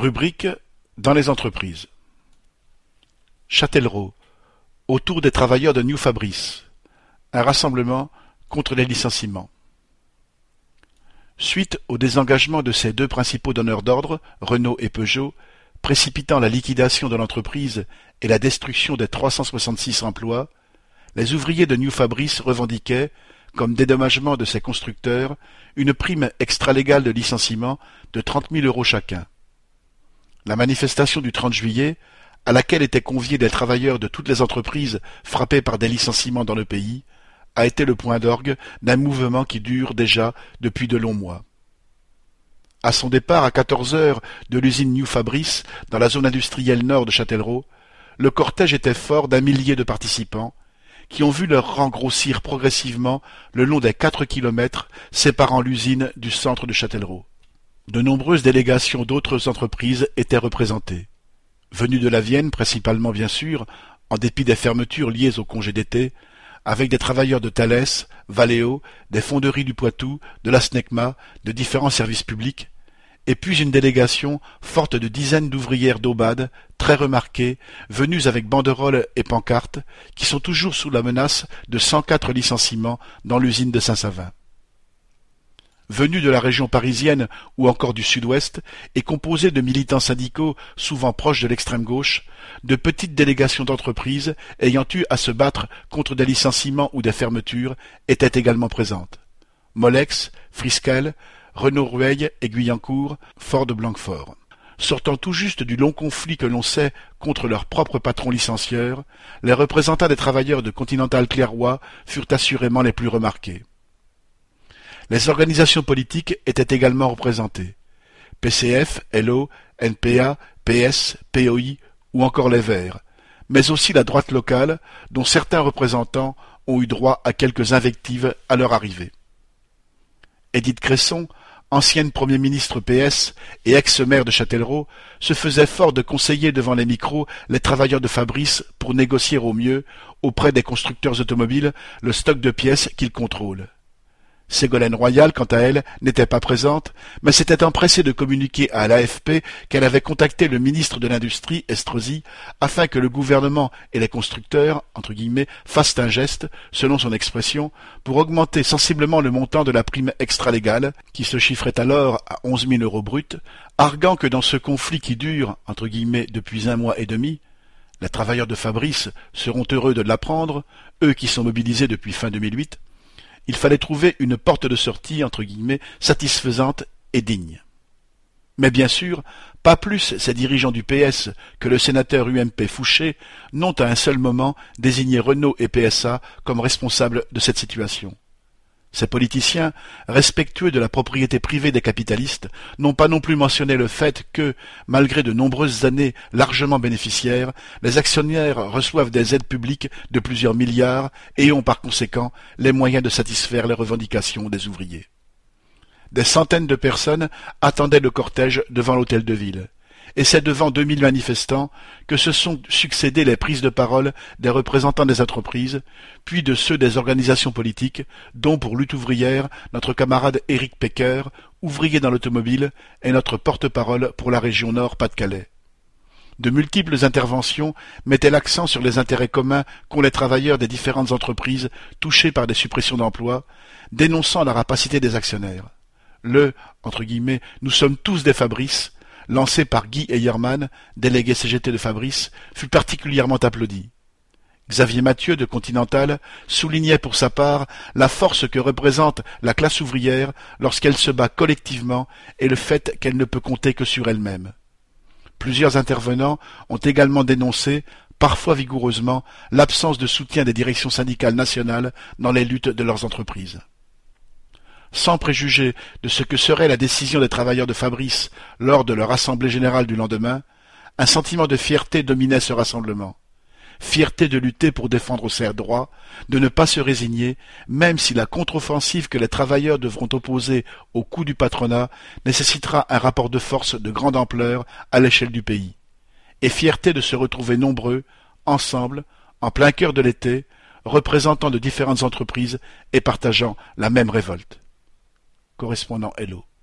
Rubrique dans les entreprises. Châtellerault, autour des travailleurs de New Fabrice. Un rassemblement contre les licenciements. Suite au désengagement de ses deux principaux donneurs d'ordre, Renault et Peugeot, précipitant la liquidation de l'entreprise et la destruction des 366 emplois, les ouvriers de New Fabrice revendiquaient, comme dédommagement de ces constructeurs, une prime extralégale de licenciement de 30 000 € chacun. La manifestation du 30 juillet, à laquelle étaient conviés des travailleurs de toutes les entreprises frappées par des licenciements dans le pays, a été le point d'orgue d'un mouvement qui dure déjà depuis de longs mois. À son départ à 14 heures de l'usine New Fabrice, dans la zone industrielle nord de Châtellerault, le cortège était fort d'1 millier de participants, qui ont vu leur rang grossir progressivement le long des 4 kilomètres séparant l'usine du centre de Châtellerault. De nombreuses délégations d'autres entreprises étaient représentées. Venues de la Vienne principalement bien sûr, en dépit des fermetures liées au congé d'été, avec des travailleurs de Thales, Valeo, des fonderies du Poitou, de la SNECMA, de différents services publics, et puis une délégation forte de dizaines d'ouvrières d'Aubade, très remarquées, venues avec banderoles et pancartes, qui sont toujours sous la menace de 104 licenciements dans l'usine de Saint-Savin. Venus de la région parisienne ou encore du sud-ouest, et composés de militants syndicaux souvent proches de l'extrême gauche, de petites délégations d'entreprises ayant eu à se battre contre des licenciements ou des fermetures étaient également présentes. Molex, Friskel, Renault-Rueil et Guyancourt, Ford de Blanquefort. Sortant tout juste du long conflit que l'on sait contre leurs propres patrons licencieurs, les représentants des travailleurs de Continental Clairoy furent assurément les plus remarqués. Les organisations politiques étaient également représentées. PCF, LO, NPA, PS, POI ou encore les Verts, mais aussi la droite locale, dont certains représentants ont eu droit à quelques invectives à leur arrivée. Édith Cresson, ancienne Premier ministre PS et ex-maire de Châtellerault, se faisait fort de conseiller devant les micros les travailleurs de Fabrice pour négocier au mieux, auprès des constructeurs automobiles, le stock de pièces qu'ils contrôlent. Ségolène Royal, quant à elle, n'était pas présente, mais s'était empressée de communiquer à l'AFP qu'elle avait contacté le ministre de l'Industrie, Estrosi, afin que le gouvernement et les constructeurs, entre guillemets, fassent un geste, selon son expression, pour augmenter sensiblement le montant de la prime extralégale, qui se chiffrait alors à 11 000 € bruts, arguant que dans ce conflit qui dure, entre guillemets, depuis 1 mois et demi, les travailleurs de Fabrice seront heureux de l'apprendre, eux qui sont mobilisés depuis fin 2008, il fallait trouver une porte de sortie, entre guillemets, satisfaisante et digne. Mais bien sûr, pas plus ces dirigeants du PS que le sénateur UMP Fouché n'ont à un seul moment désigné Renault et PSA comme responsables de cette situation. Ces politiciens, respectueux de la propriété privée des capitalistes, n'ont pas non plus mentionné le fait que, malgré de nombreuses années largement bénéficiaires, les actionnaires reçoivent des aides publiques de plusieurs milliards et ont par conséquent les moyens de satisfaire les revendications des ouvriers. Des centaines de personnes attendaient le cortège devant l'hôtel de ville. Et c'est devant 2000 manifestants que se sont succédé les prises de parole des représentants des entreprises, puis de ceux des organisations politiques, dont pour Lutte ouvrière, notre camarade Éric Pecker, ouvrier dans l'automobile, est notre porte-parole pour la région Nord-Pas-de-Calais. De multiples interventions mettaient l'accent sur les intérêts communs qu'ont les travailleurs des différentes entreprises touchées par des suppressions d'emplois, dénonçant la rapacité des actionnaires. Entre guillemets, nous sommes tous des Fabrice, lancé par Guy Eyermann, délégué CGT de Fabrice, fut particulièrement applaudi. Xavier Mathieu de Continental soulignait pour sa part la force que représente la classe ouvrière lorsqu'elle se bat collectivement et le fait qu'elle ne peut compter que sur elle-même. Plusieurs intervenants ont également dénoncé, parfois vigoureusement, l'absence de soutien des directions syndicales nationales dans les luttes de leurs entreprises. Sans préjuger de ce que serait la décision des travailleurs de Fabrice lors de leur assemblée générale du lendemain, un sentiment de fierté dominait ce rassemblement. Fierté de lutter pour défendre ses droits, de ne pas se résigner, même si la contre-offensive que les travailleurs devront opposer au coup du patronat nécessitera un rapport de force de grande ampleur à l'échelle du pays. Et fierté de se retrouver nombreux, ensemble, en plein cœur de l'été, représentant de différentes entreprises et partageant la même révolte. Correspondant Hello.